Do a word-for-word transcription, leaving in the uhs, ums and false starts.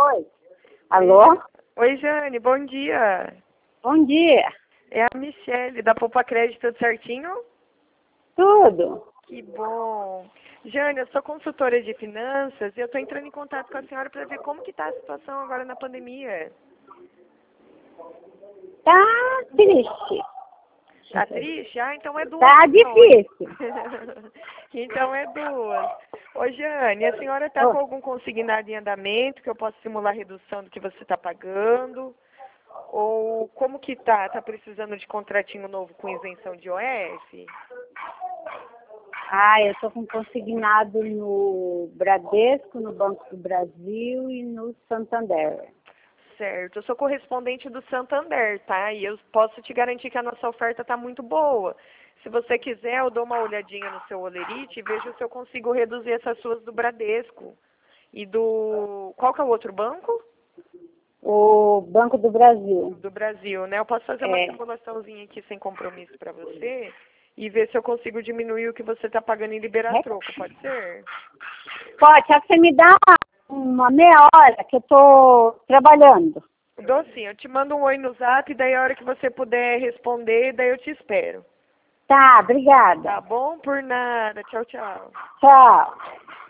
Oi. Alô? Oi, Jane, bom dia. Bom dia. É a Michele, da Poupa Crédito, tudo certinho? Tudo. Que bom. Jane, eu sou consultora de finanças e eu estou entrando em contato com a senhora para ver como que está a situação agora na pandemia. Tá triste. Tá triste? Ah, então é duas. Tá difícil. Então é duas. Ô, Jane, a senhora está com algum consignado em andamento que eu possa simular a redução do que você está pagando? Ou como que tá? Tá precisando de contratinho novo com isenção de O F? Ah, eu tô com consignado no Bradesco, no Banco do Brasil e no Santander. Certo, eu sou correspondente do Santander, tá? E eu posso te garantir que a nossa oferta tá muito boa. Se você quiser, eu dou uma olhadinha no seu Olerite e vejo se eu consigo reduzir essas suas do Bradesco. E do... Qual que é o outro banco? O Banco do Brasil. Do Brasil, né? Eu posso fazer uma É. simulaçãozinha aqui sem compromisso para você e ver se eu consigo diminuir o que você tá pagando em liberar É. troco, pode ser? Pode, só que você me dá uma meia hora que eu tô trabalhando. Dou sim, eu te mando um oi no zap, daí a hora que você puder responder, daí eu te espero. Tá, obrigada. Tá bom? Por nada. Tchau, tchau. Tchau.